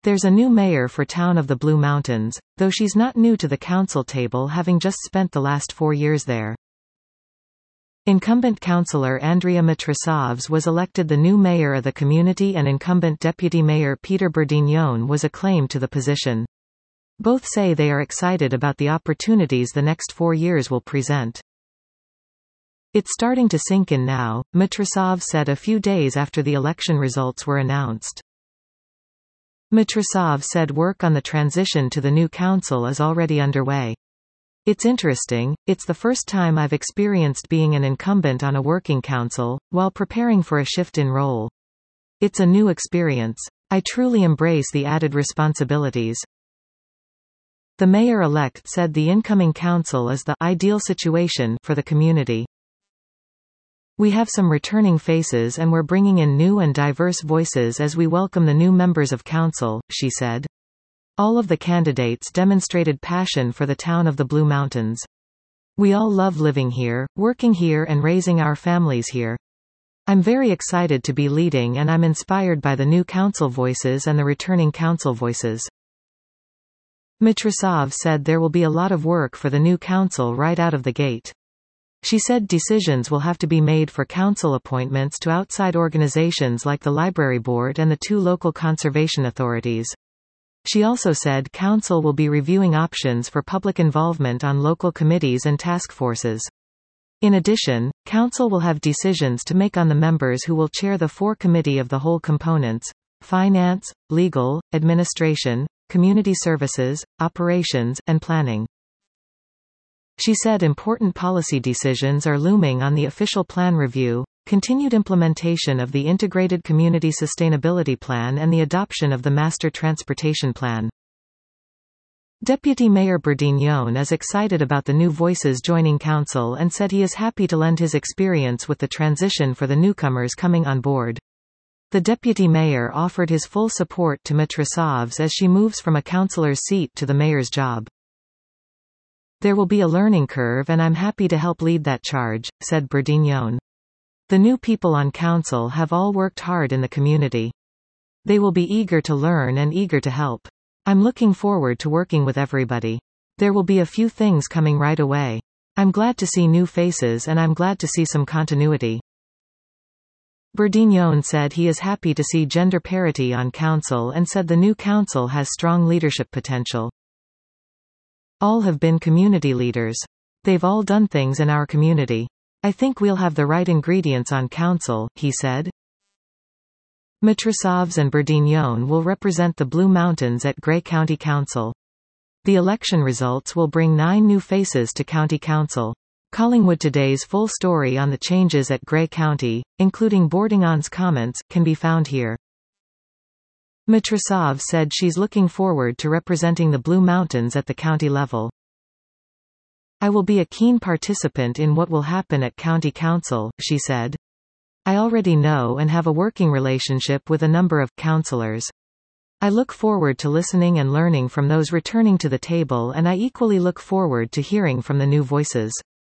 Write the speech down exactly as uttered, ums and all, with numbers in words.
There's a new mayor for Town of the Blue Mountains, though she's not new to the council table, having just spent the last four years there. Incumbent councillor Andrea Mitrosavs was elected the new mayor of the community, and incumbent deputy mayor Peter Bourdignon was acclaimed to the position. Both say they are excited about the opportunities the next four years will present. It's starting to sink in now, Mitrosavs said a few days after the election results were announced. Mitrosavs said work on the transition to the new council is already underway. It's interesting, it's the first time I've experienced being an incumbent on a working council, while preparing for a shift in role. It's a new experience. I truly embrace the added responsibilities. The mayor-elect said the incoming council is the ideal situation for the community. We have some returning faces and we're bringing in new and diverse voices as we welcome the new members of council, she said. All of the candidates demonstrated passion for the Town of the Blue Mountains. We all love living here, working here and raising our families here. I'm very excited to be leading, and I'm inspired by the new council voices and the returning council voices. Mitrosavs said there will be a lot of work for the new council right out of the gate. She said decisions will have to be made for council appointments to outside organizations like the Library Board and the two local conservation authorities. She also said council will be reviewing options for public involvement on local committees and task forces. In addition, council will have decisions to make on the members who will chair the four committee of the whole components: finance, legal, administration, community services, operations, and planning. She said important policy decisions are looming on the official plan review, continued implementation of the Integrated Community Sustainability Plan, and the adoption of the Master Transportation Plan. Deputy Mayor Bourdignon is excited about the new voices joining council and said he is happy to lend his experience with the transition for the newcomers coming on board. The deputy mayor offered his full support to Mitrosavs as she moves from a councillor's seat to the mayor's job. There will be a learning curve and I'm happy to help lead that charge, said Bourdignon. The new people on council have all worked hard in the community. They will be eager to learn and eager to help. I'm looking forward to working with everybody. There will be a few things coming right away. I'm glad to see new faces and I'm glad to see some continuity. Bourdignon said he is happy to see gender parity on council and said the new council has strong leadership potential. All have been community leaders. They've all done things in our community. I think we'll have the right ingredients on council, he said. Mitrosavs and Bourdignon will represent the Blue Mountains at Grey County Council. The election results will bring nine new faces to County Council. Collingwood Today's full story on the changes at Grey County, including Bourdignon's comments, can be found here. Mitrosavs said she's looking forward to representing the Blue Mountains at the county level. I will be a keen participant in what will happen at County Council, she said. I already know and have a working relationship with a number of councillors. I look forward to listening and learning from those returning to the table, and I equally look forward to hearing from the new voices.